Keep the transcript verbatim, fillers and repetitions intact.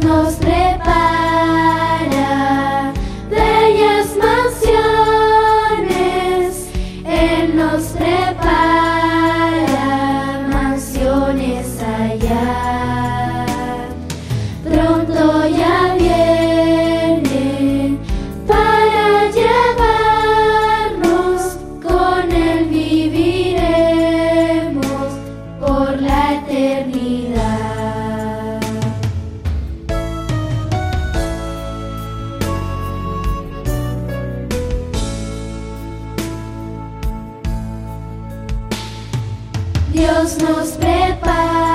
nos prepara bellas mansiones. Él nos prepara mansiones allá. Pronto ya viene para llevarnos, con Él viviremos por la eternidad. Dios nos prepara